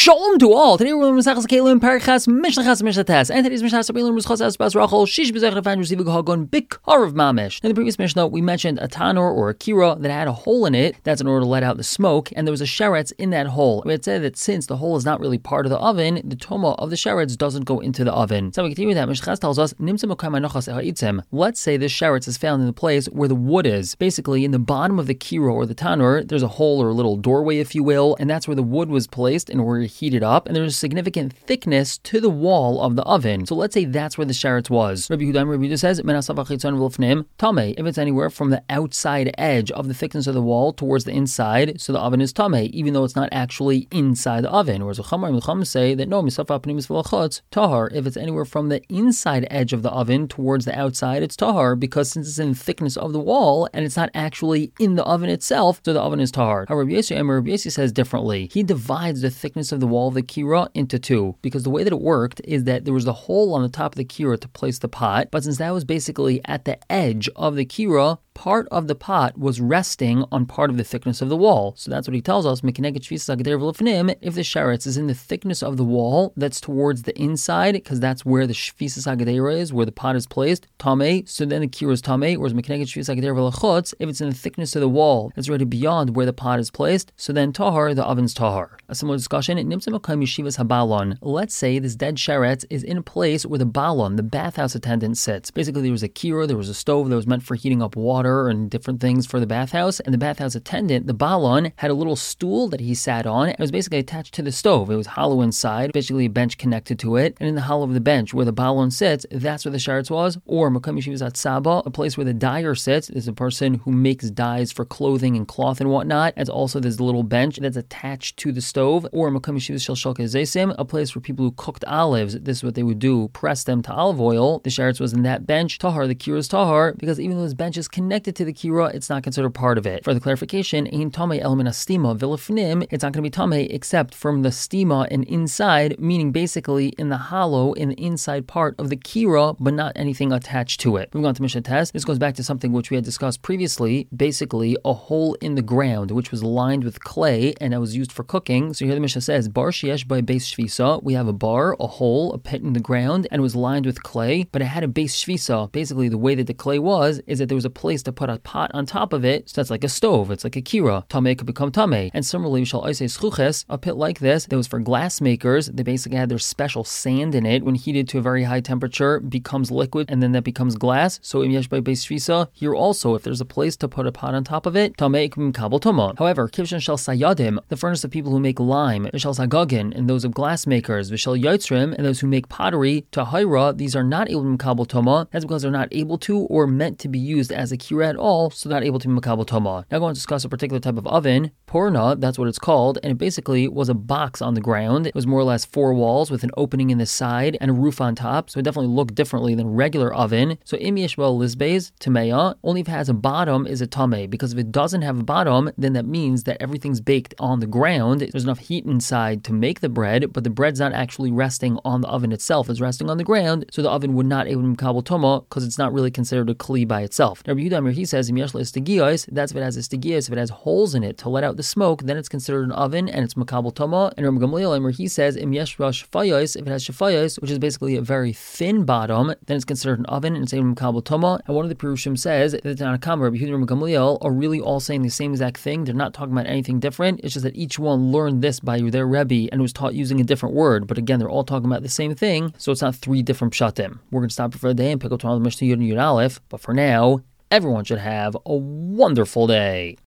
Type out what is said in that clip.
Shalom to all. Today we're learning Masechus Kelim, Parachas, Mishnachas, Mishnates, and today's Mishnah we learn Muschas Asbas Rachel, Shish Bezech Refain Receiving Hagon, Bikar of Mamish. In the previous Mishnah, we mentioned a tanor or a kira that had a hole in it. That's in order to let out the smoke, and there was a sheretz in that hole. We had said that since the hole is not really part of the oven, the toma of the sheretz doesn't go into the oven. So we continue with that. Mishnachas tells us, let's say this sheretz is found in the place where the wood is. Basically, in the bottom of the kira or the tanor, there's a hole or a little doorway, if you will, and that's where the wood was placed in order to heat it up, and there's a significant thickness to the wall of the oven. So let's say that's where the sheretz was. Rabbi Yehuda says, Tameh. If it's anywhere from the outside edge of the thickness of the wall towards the inside, so the oven is Tameh, even though it's not actually inside the oven. Whereas the Chachamim say that no, Tahar. If it's anywhere from the inside edge of the oven towards the outside, it's Tahar, because since it's in the thickness of the wall and it's not actually in the oven itself, so the oven is Tahar. Rabbi Yossi says differently. He divides the thickness of the wall of the kira into two, because the way that it worked is that there was the hole on the top of the kira to place the pot, but since that was basically at the edge of the kira, part of the pot was resting on part of the thickness of the wall. So that's what he tells us, if the sheretz is in the thickness of the wall that's towards the inside, because that's where the shfisas hagadera is, where the pot is placed, tameh, so then the kira is tameh, whereas if it's in the thickness of the wall that's already beyond where the pot is placed, so then tahar, the oven's tahar. A similar discussion, let's say this dead sheretz is in a place where the balon, the bathhouse attendant, sits. Basically, there was a kira, there was a stove that was meant for heating up water and different things for the bathhouse, and the bathhouse attendant, the balon, had a little stool that he sat on. It was basically attached to the stove. It was hollow inside, basically a bench connected to it, and in the hollow of the bench where the balon sits, that's where the sheretz was. Or Makam Yeshivas Atzaba, a place where the dyer sits, is a person who makes dyes for clothing and cloth and whatnot. It's also this little bench that's attached to the stove. Or Makam Yeshivas Shel Shalka Zesim, a place where people who cooked olives, this is what they would do, press them to olive oil. The sheretz was in that bench. Tahar, the kira is tahar, because even though this bench is connected to the kira, it's not considered part of it. For the clarification, ein tameh element stima vilafnim, it's not going to be tameh except from the stima and inside, meaning basically in the hollow, in the inside part of the kira, but not anything attached to it. Moving on to Mishnah Test, this goes back to something which we had discussed previously, basically a hole in the ground, which was lined with clay and that was used for cooking. So here the Mishnah says, bar sheyesh by base shvisa, we have a bar, a hole, a pit in the ground, and it was lined with clay, but it had a base shvisa. Basically, the way that the clay was, is that there was a place to put a pot on top of it, so that's like a stove, it's like a kira. Tameh could become tameh. And similarly, we shall say schuches, a pit like this, that was for glass makers, they basically had their special sand in it, when heated to a very high temperature, becomes liquid, and then that becomes glass. So im yesh by base shvisa, here also, if there's a place to put a pot on top of it, tameh could become kabel toma. However, kivshan shel sayadim, the furnace of people who make lime, v'shel sagagin, and those of glass makers, v'shel yotzrim, and those who make pottery, tahira, these are not able to be makabel toma. That's because they're not able to or meant to be used as a kira at all, so not able to be makabel toma. Now, going to discuss a particular type of oven, porna, that's what it's called, and it basically was a box on the ground. It was more or less four walls with an opening in the side and a roof on top, so it definitely looked differently than regular oven. So im yeshbel lisbeis tameya, only if it has a bottom is a tameh, because if it doesn't have a bottom, then that means that everything's baked on the ground. There's enough heat inside to make the bread, but the bread's not actually resting on the oven itself, it's resting on the ground, so the oven would not able to be kabel toma, because it's not really considered a kli by itself. Rabbi Yehuda, he says, im yesh le'istegiyos, that's if it has istegiyos, if it has holes in it to let out the smoke, then it's considered an oven and it's makabel toma. And Rabbi Gamliel, he says, im yesh shafayos, if it has shafayos, which is basically a very thin bottom, then it's considered an oven and it's able to makabel toma. And one of the Pirushim says that the Tanna Kamma, Rabbi Yehuda and Rabbi Gamliel are really all saying the same exact thing. They're not talking about anything different. It's just that each one learned this by their Rebbe and was taught using a different word. But again, they're all talking about the same thing, so it's not three different pshatim. We're going to stop for the day and pick up tomorrow the Mishnah Yud and Yud Aleph. But for now, everyone should have a wonderful day.